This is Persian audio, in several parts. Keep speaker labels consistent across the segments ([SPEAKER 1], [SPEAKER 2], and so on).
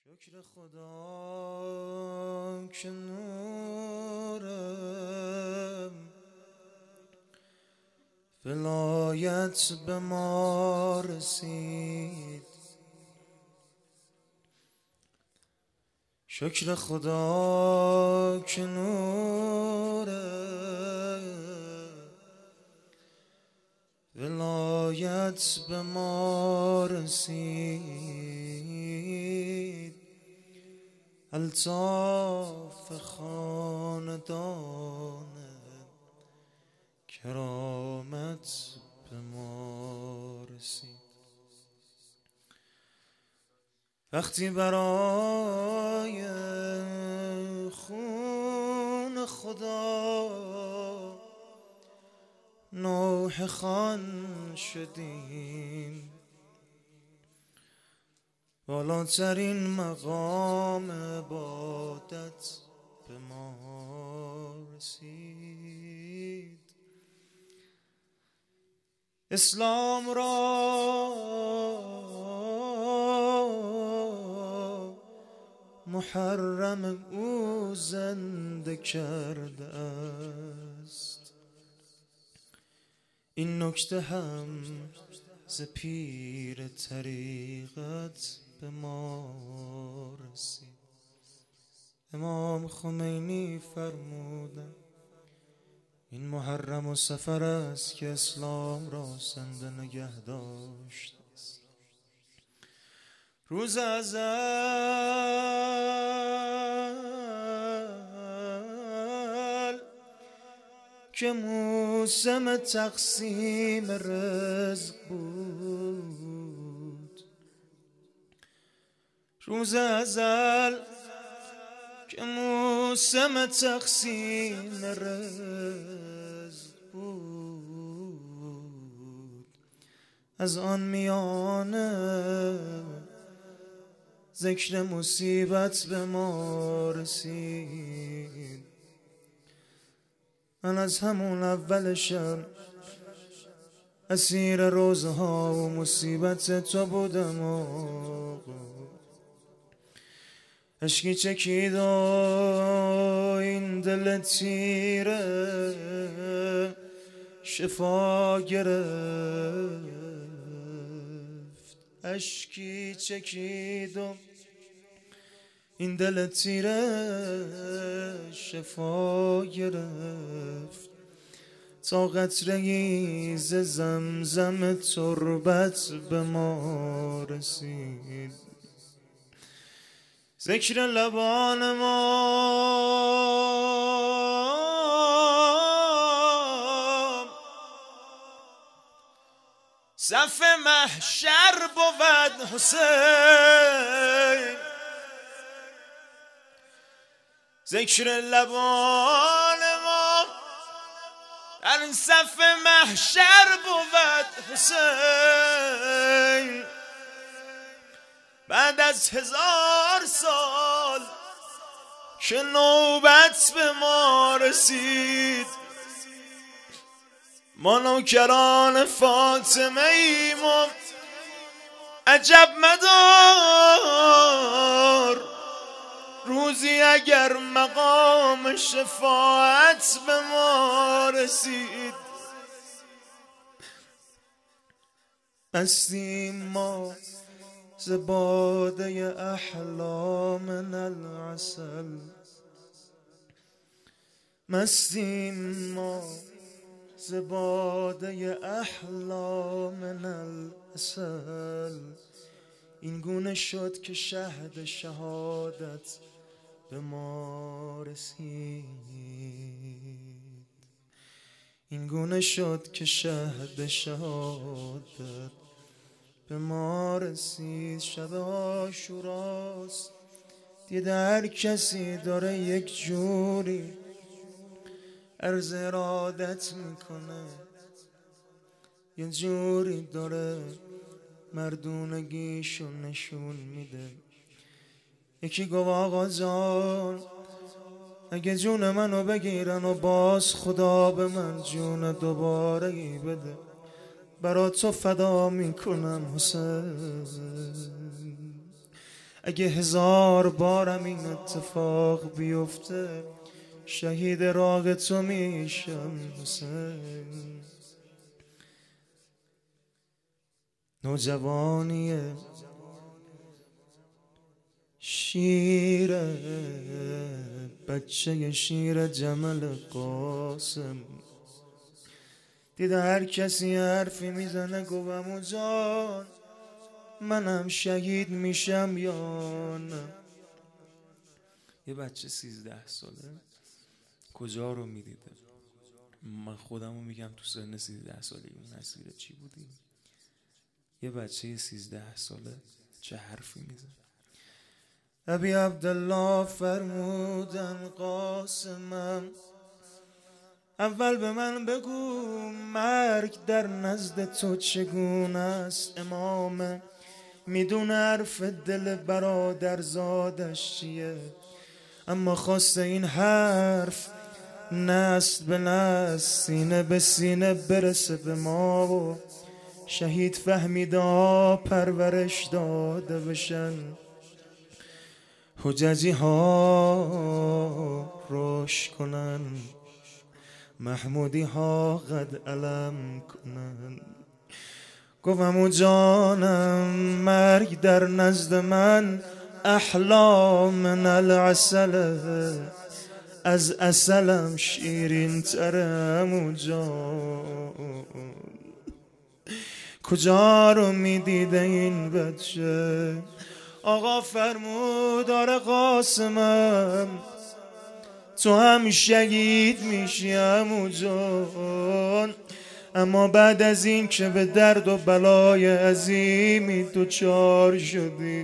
[SPEAKER 1] شکر خدا که نورم ولایت به ما رسید. شکر خدا که نورم ولایت به ما رسید. الطاف خاندان کرامت به ما رسید. وقتی برای خون خدا نوحه خوان شدیم، بالاترین مقام عبادت به ما رسید. اسلام را محرم او زنده کرده است. این نکته هم ز پیر طریقت به ما رسید. امام خمینی فرمودند این محرم و سفر است که اسلام را زنده نگه داشت. روز ازل که موسم تقسیم رزق بود، روز ازل که موسم تقسیم رزق بود، از آن میانه ذکر مصیبت به ما رسید. من از همون اول شب اسیر روزها و مصیبت تو بودم و اشکی چکید و این دل تیره شفا گرفت. اشکی چکید و این دل تیره شفا گرفت، تا قطره‌ای ز زمزم تربت به ما رسید. ذکر لبان ما صف محشر بود حسین. ذکر لبان ما در صف محشر بود حسین. بعد از 1000 سال که نوبت به ما رسید، ما نوکران فاطمه ایم و عجب مدار روزی اگر مقام شفاعت به ما رسید. مستیم ما ز باده احلامنا العسل، مستیم ما ز باده احلامنا العسل. این گونه شد که شهد شهادت به ما رسید. این گونه شد که شهد شهادت به ما رسید. شب عاشوراست، دیده هر کسی داره یک جوری عرض ارادت میکنه، یه جوری داره مردونگیشو نشون میده. یکی گفت آقا جان اگه جون منو بگیرن و باز خدا به من جون دوباره ای بده، برا تو فدا میکنم حسین. اگه 1000 بارم این اتفاق بیفته شهید راه تو میشم حسین. نوجوانیه شیره بچه شیر جمل قاسم، دیده هر کسی حرفی میزنه گفتم جان منم شهید میشم یا نه. یه بچه 13 ساله کجا رو میدیده؟ من خودمو میگم تو سن 13 سالگی اون مسیر چی بودیم؟ یه بچه 13 ساله چه حرفی میزنه؟ ابی عبدالله فرمودن قاسمم اول به من بگو مرگ در نزد تو چگونه است؟ امام میدونه حرف دل برادر زادش چیه، اما خواسته این حرف نسل به نسل سینه به سینه برسه به ما و شهید فهمیده ها پرورش داده بشن، حججی ها روش کنن، محمودی ها قد علم کنن. گفتم جانم مرگ در نزد من احلا من العسل، از عسلم شیرین ترم جان. کجا رو میدیده این بچه؟ آقا فرمود آره قاسمم تو هم شهید میشی عمو جان، اما بعد از این که به درد و بلای عظیمی دوچار شدی.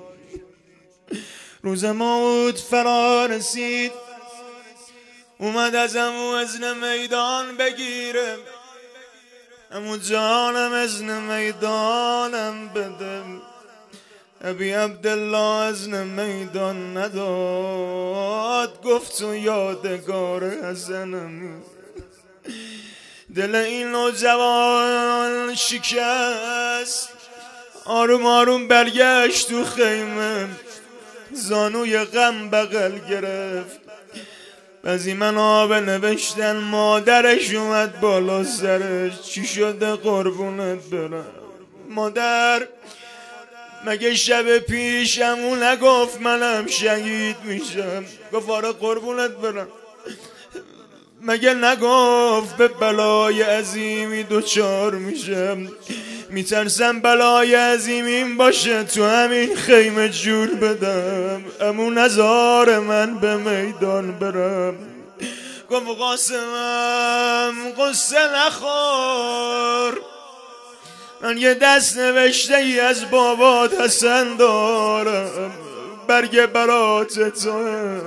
[SPEAKER 1] روز موت فرا رسید اومد از عمو اذن میدان بگیره، عمو جانم اذن میدانم بده. ابی عبدالله اذن میدان نداد، گفت تو یادگار حسنم. دل این نوجوان شکست، آروم آروم برگشت تو خیمه، زانوی غم بغل گرفت. بعضی منابع نوشتن مادرش اومد بالا سرش، چی شده قربونت برم؟ مادر مگه شب پیشمو نگفت منم شهید میشم؟ گفت آره قربونت برم. مگه نگفت به بلای عظیمی دوچار میشم؟ میترسم بلای عظیم این باشه تو همین خیمه جور بدم، امو نزار من به میدان برم. گفت قاسمم قصه نخور، من یه دست نوشته ای از بابات حسن دارم، برگ برات تو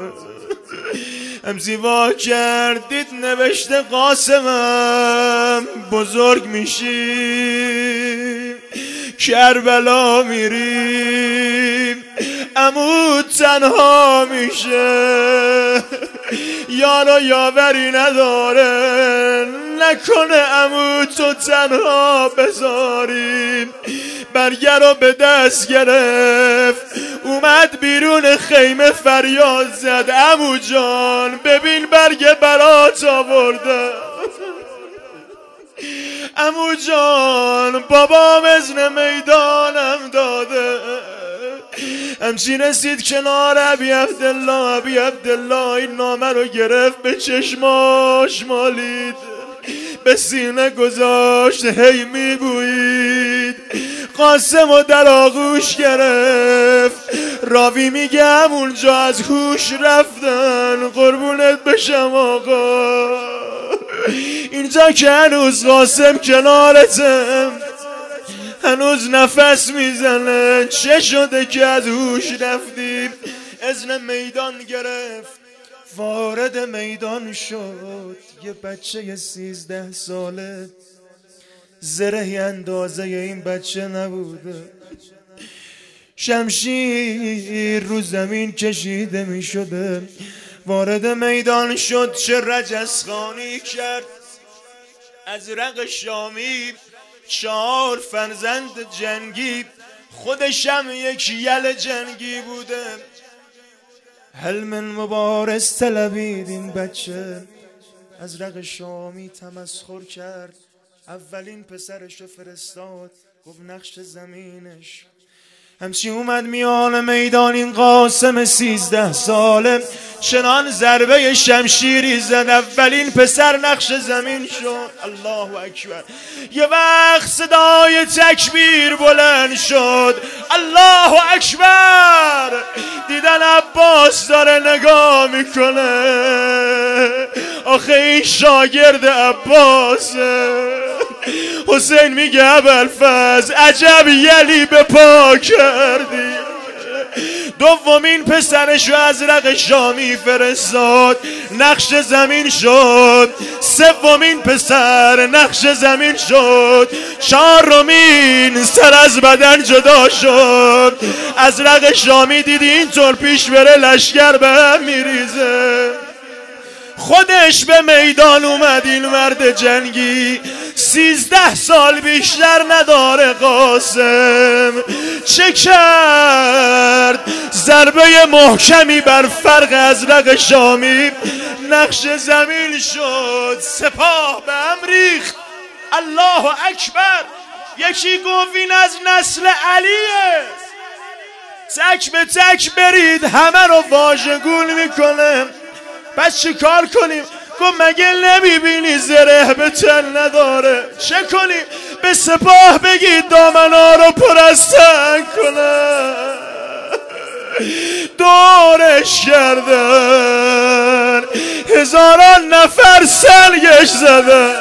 [SPEAKER 1] امزیوا کردید نوشته قاسمم بزرگ میشیم کربلا میریم، عمو تنها میشه یار و یاوری نداره، نکنه عمو تو تنها بذاریم. برگه رو به دست گرفت اومد بیرون خیمه فریاد زد عمو جان ببین برگه برات آورده. عمو جان بابام اذن میدانم داده. همچی رسید کنار ابی عبدالله این نامه رو گرفت به چشماش مالید، به سینه گذاشت هی میبوید، قاسم و در آغوش گرفت. راوی میگم اونجا از هوش رفتن، قربونت بشم آقا اینجا که هنوز قاسم کنارتم، هنوز نفس میزنه. چه شده که از هوش رفتیم؟ اذن میدان گرفت وارد میدان شد. یه بچه 13 ساله، زرهی اندازه این بچه نبوده، شمشیر رو زمین کشیده می شده. وارد میدان شد، چه رجزخانی کرد. از رق شامی 4 فرزند جنگی خودشم یک یل جنگی بوده. حلم مبارز طلبید این بچه، ازرق شامی تمسخر کرد. اولین پسرشو فرستاد، گفت نقش زمینش. همچی اومد میان میدان این قاسم 13 ساله، چنان ضربه شمشیری زد اولین پسر نقش زمین شد. الله اکبر. یه وقت صدای تکبیر بلند شد، الله اکبر. دیدن عباس داره نگاه میکنه، آخه این شاگرد عباسه. حسین میگه ابوالفضل عجب یلی به پا کردی. دومین پسرشو ازرق شامی فرستاد، نقش زمین شد. سومین پسر نقش زمین شد. چهارمین سر از بدن جدا شد. ازرق شامی دیدی اینطور پیش بره لشکر به هم میریزه، خودش به میدان اومد. این مرد جنگی 13 سال بیشتر نداره. قاسم چه کرد؟ ضربه محکمی بر فرق ازرق شامی، نقش زمین شد. سپاه به هم ریخت. الله اکبر. یکی گفت این از نسل علیه، تک به تک برید همه رو واژگون میکنه. پس چی کار کنیم؟ گفت مگه نمیبینی زره به تن نداره؟ چه کنیم؟ به سپاه بگید دامنا رو پر از تن کنه. دورش کردن، هزاران نفر سلگش زدن.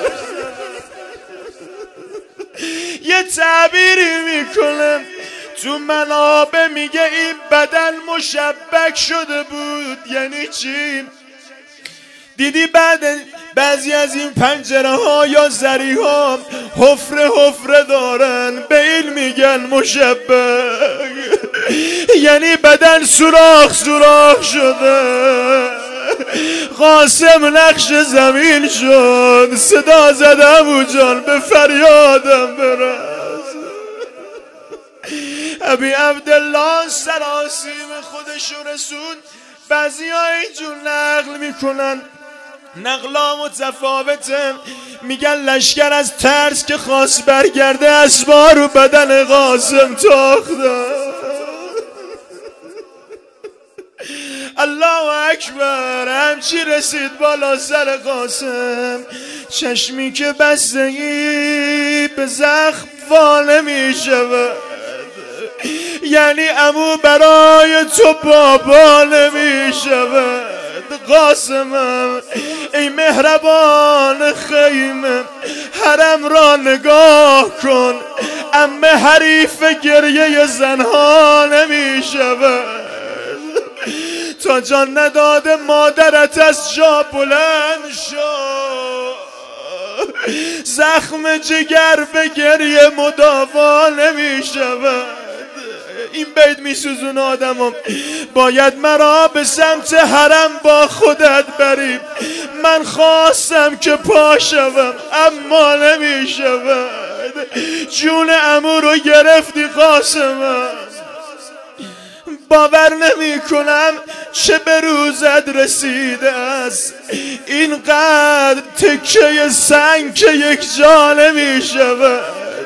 [SPEAKER 1] یه تعبیری میکنه تو منابع، میگه این بدن مشبک شده بود. یعنی چی؟ دیدی بعد بعضی از این پنجره ها یا زری ها حفره دارن، به این میگن مشبک. یعنی بدن سوراخ شده. قاسم نقش زمین شد. صدا زد ابو جان به فریادم برس. ابی عبدالله سراسیم خودشو رسون. بعضی ها اینجور نقل میکنن، نقلا متفاوته. میگن لشکر از ترس که خواست برگرده اسبا رو بدن قاسم تاخته. الله اکبر. همچی رسید بالا سر قاسم، چشمی که بستگی به زخم وا نمیشود. یعنی عمو برای تو بابا نمیشود. قاسمم ای مهربان خیمه، حرم را نگاه کن. عمه حریف گریه زنها نمیشود. تا جان نداده مادرت از جا بلند شد. زخم جگر به گریه مداوا نمیشود. این بیت میسوزون آدمم. باید مرا به سمت حرم با خودت بریم. من خواستم که پا شوم اما نمیشود. جون عمو رو گرفتی قاسمم. باور نمی کنم چه به روزت رسیده است. اینقدر تکه سنگ که یک جا نمی شود.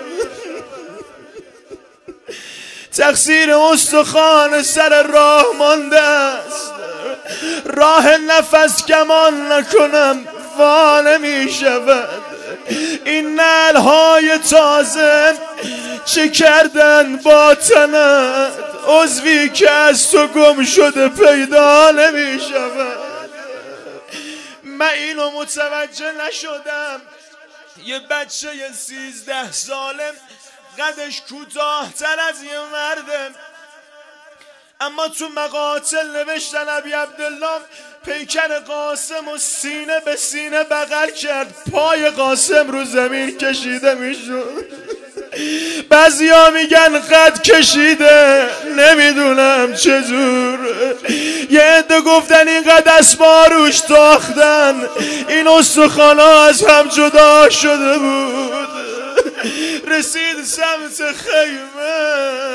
[SPEAKER 1] تقصیر استخوان سر راه مانده است. راه نفس کمان نکنم وا نمی شود. این نعلهای تازه چه کردن با تنت؟ عضوی که از تو گم شده پیدا نمی شود. من اینو متوجه نشدم. یه بچه 13 ساله قدش کوتاه‌تر از یه مرده، اما تو مقاتل نوشتن ابی عبدالله پیکر قاسم و سینه به سینه بغل کرد، پای قاسم رو زمین کشیده میشد. بعضیا میگن قد کشیده نمیدونم چجور، یه عده گفتن اینقدر اسبا روش تاختن این استخوانا از هم جدا شده بود. رسید سمت خیمه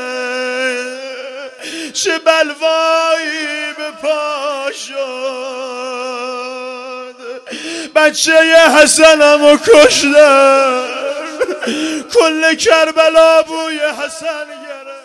[SPEAKER 1] چه بلوایی به پا شد، بچه حسنمو کشتن، کل کربلا بوی حسن گرفت.